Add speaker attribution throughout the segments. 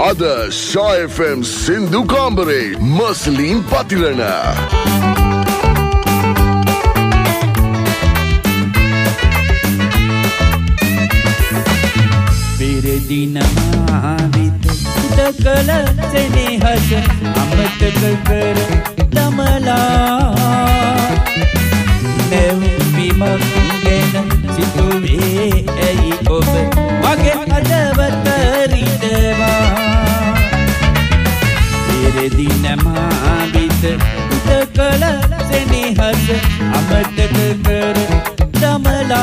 Speaker 1: Ada Shah FM Sindhu Kambare Maslin Patilana
Speaker 2: Dinamavit Dakala Senehas Amataka Kar Damala Nevima Gena Situve Ei Obe Mage Adavatari Deva Dinamavit Dakala Senehas Amataka Kar Damala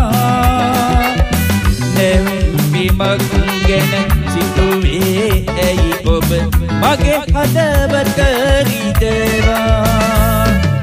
Speaker 2: මගුගෙන සිතුවේ ඇයි ඔබ මගේ හදවත රිදවා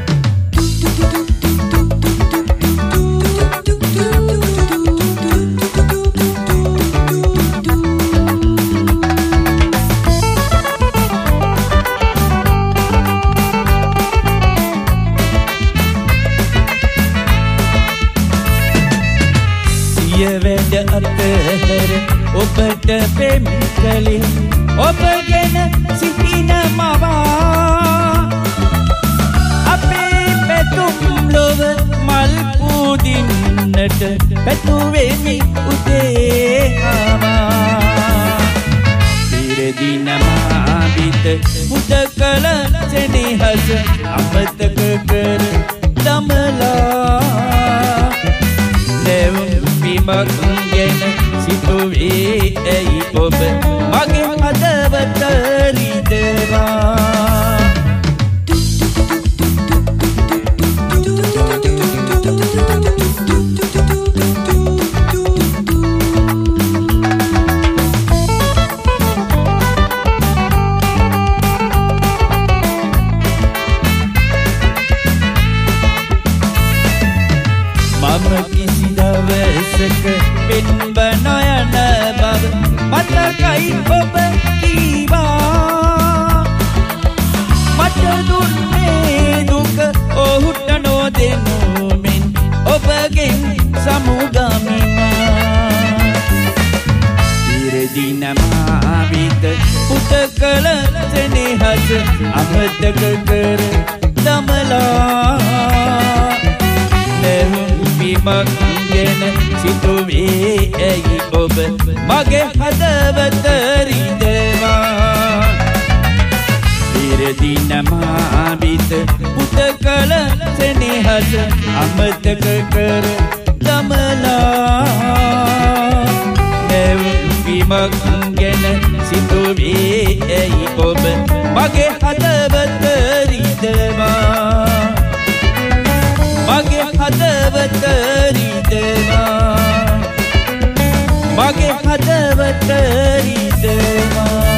Speaker 2: සිය වැඩ අතහැර ඔබට පෙම් කළේ ඔබ ගැන සිටින මවා අපේ පැතුම් ලොව මල් පූදින්නට පැතුවෙමි උදේ ආවා පෙරදින මාවිත මුදකල සෙනෙහස අමතක කර දමලා මග ගැන සිතුවේ ඇයි ඔබ මගේ හදවත රිදවා මම කිසි දවසක පෙන්ව නොයන බව මතකයි ඔබ කීවා මට දුන්නේ දුක ඔහුට නොදෙනු මෙන් ඔබගෙන් සමුගමිනා ඉරදින මාවිත පුතකල සෙනෙහස අමතක කර දමලා මග ගැන සිතුවේ ඇයි ඔබ මගේ හදවත රිදවා ඉරදින මාවිත පුතකල සෙනෙහස අමතක කර දමලා මග ගැන සිතුවේ ඇයි ඔබ මගේ හදවත රිදවා මගේ හදවත රිදවා මගේ හදවත රිදවා